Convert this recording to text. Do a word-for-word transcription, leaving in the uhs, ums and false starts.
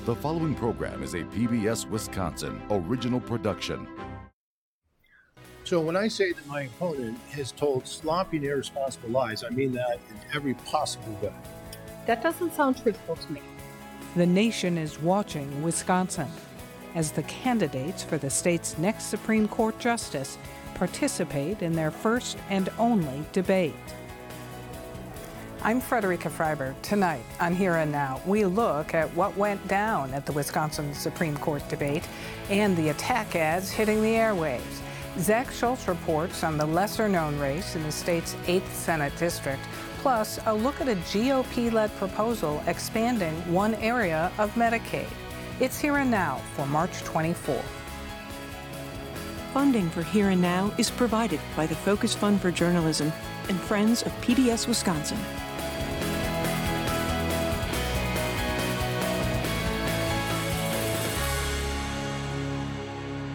The following program is a P B S Wisconsin original production. So when I say that my opponent has told sloppy and irresponsible lies, I mean that in every possible way. That doesn't sound truthful to me. The nation is watching Wisconsin as the candidates for the state's next Supreme Court justice participate in their first and only debate. I'm Frederica Freiberg. Tonight on Here and Now, we look at what went down at the Wisconsin Supreme Court debate and the attack ads hitting the airwaves. Zach Schultz reports on the lesser-known race in the state's eighth Senate district, plus a look at a G O P-led proposal expanding one area of Medicaid. It's Here and Now for March twenty-fourth. Funding for Here and Now is provided by the Focus Fund for Journalism and Friends of P B S Wisconsin.